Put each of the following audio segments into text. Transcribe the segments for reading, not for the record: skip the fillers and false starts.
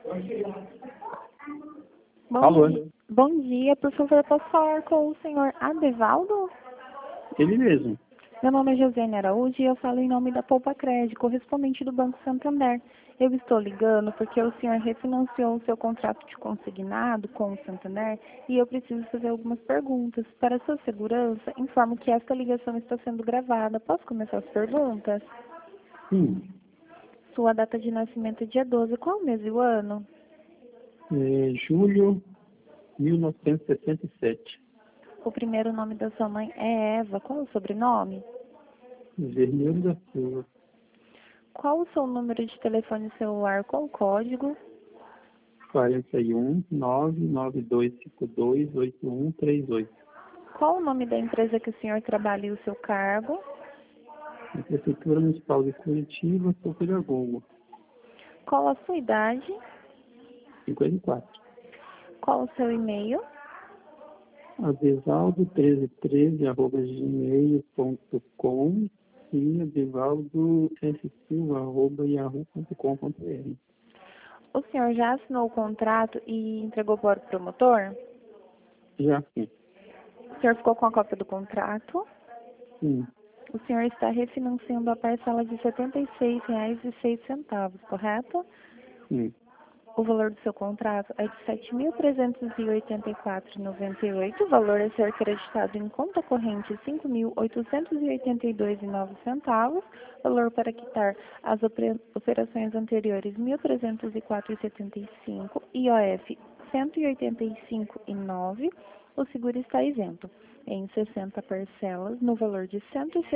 Alô? Bom dia, por favor, posso falar com o senhor Adevaldo? Ele mesmo. Meu nome é Josiane Araújo e eu falo em nome da Poupa Crédito, correspondente do Banco Santander. Eu estou ligando porque o senhor refinanciou o seu contrato de consignado com o Santander e eu preciso fazer algumas perguntas. Para sua segurança, informo que esta ligação está sendo gravada. Posso começar as perguntas? Sim. Sua data de nascimento é dia 12. Qual o mês e o ano? Julho 1967. O primeiro nome da sua mãe é Eva. Qual o sobrenome? Vermelho da Silva. Qual o seu número de telefone celular com código? 41 99252 8138. Qual o nome da empresa que o senhor trabalha e o seu cargo? Na Prefeitura Municipal de Curitiba, sou pedagogo. Qual a sua idade? 54. Qual o seu e-mail? adevaldo1313@gmail.com e adevaldo.silva@yahoo.com.br. O senhor já assinou o contrato e entregou para o promotor? Já sim. O senhor ficou com a cópia do contrato? Sim. O senhor está refinanciando a parcela de R$ 76,06, correto? Sim. O valor do seu contrato é de R$ 7.384,98. O valor a ser acreditado em conta corrente R$ 5.882,09. Valor para quitar as operações anteriores R$ 1.304,75. IOF R$ 185,09. O seguro está isento em 60 parcelas no valor de R$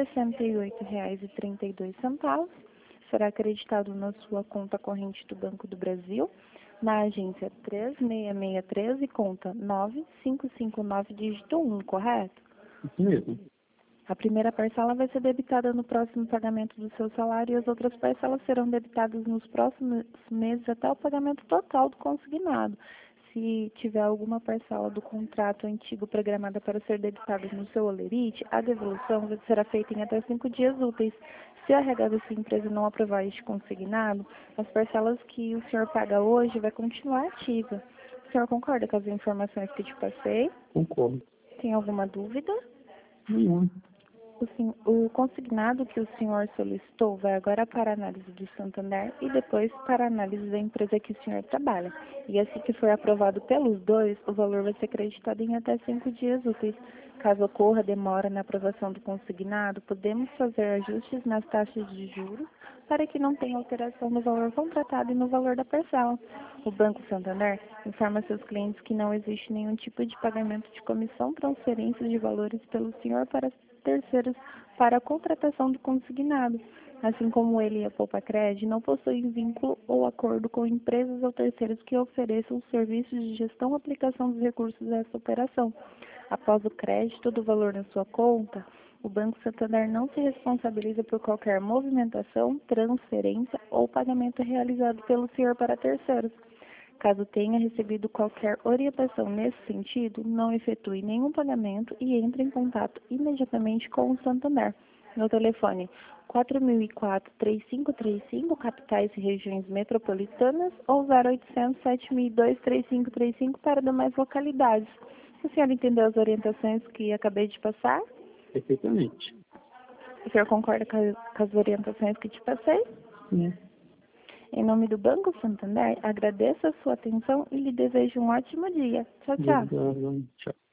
168,32. Será acreditado na sua conta corrente do Banco do Brasil, na agência 3663 e conta 9559, dígito 1, correto? Isso mesmo. A primeira parcela vai ser debitada no próximo pagamento do seu salário e as outras parcelas serão debitadas nos próximos meses até o pagamento total do consignado. Se tiver alguma parcela do contrato antigo programada para ser debitada no seu holerite, a devolução será feita em até 5 dias úteis. Se a RH da sua empresa não aprovar este consignado, as parcelas que o senhor paga hoje vai continuar ativa. O senhor concorda com as informações que te passei? Concordo. Tem alguma dúvida? Nenhum. O consignado que o senhor solicitou vai agora para a análise do Santander e depois para a análise da empresa que o senhor trabalha. E assim que for aprovado pelos dois, o valor vai ser acreditado em até 5 dias úteis. Caso ocorra demora na aprovação do consignado, podemos fazer ajustes nas taxas de juros para que não tenha alteração no valor contratado e no valor da parcela. O Banco Santander informa seus clientes que não existe nenhum tipo de pagamento de comissão, transferência de valores pelo senhor para terceiros para a contratação do consignado. Assim como ele e a Poupa Crédito não possuem vínculo ou acordo com empresas ou terceiros que ofereçam serviços de gestão ou aplicação dos recursos dessa operação. Após o crédito do valor na sua conta, o Banco Santander não se responsabiliza por qualquer movimentação, transferência ou pagamento realizado pelo senhor para terceiros. Caso tenha recebido qualquer orientação nesse sentido, não efetue nenhum pagamento e entre em contato imediatamente com o Santander. No telefone 4004-3535, capitais e regiões metropolitanas, ou 0800-7002-3535 para demais localidades. O senhor entendeu as orientações que acabei de passar? Perfeitamente. O senhor concorda com as orientações que te passei? Sim. Em nome do Banco Santander, agradeço a sua atenção e lhe desejo um ótimo dia. Tchau, tchau. Obrigado. Tchau.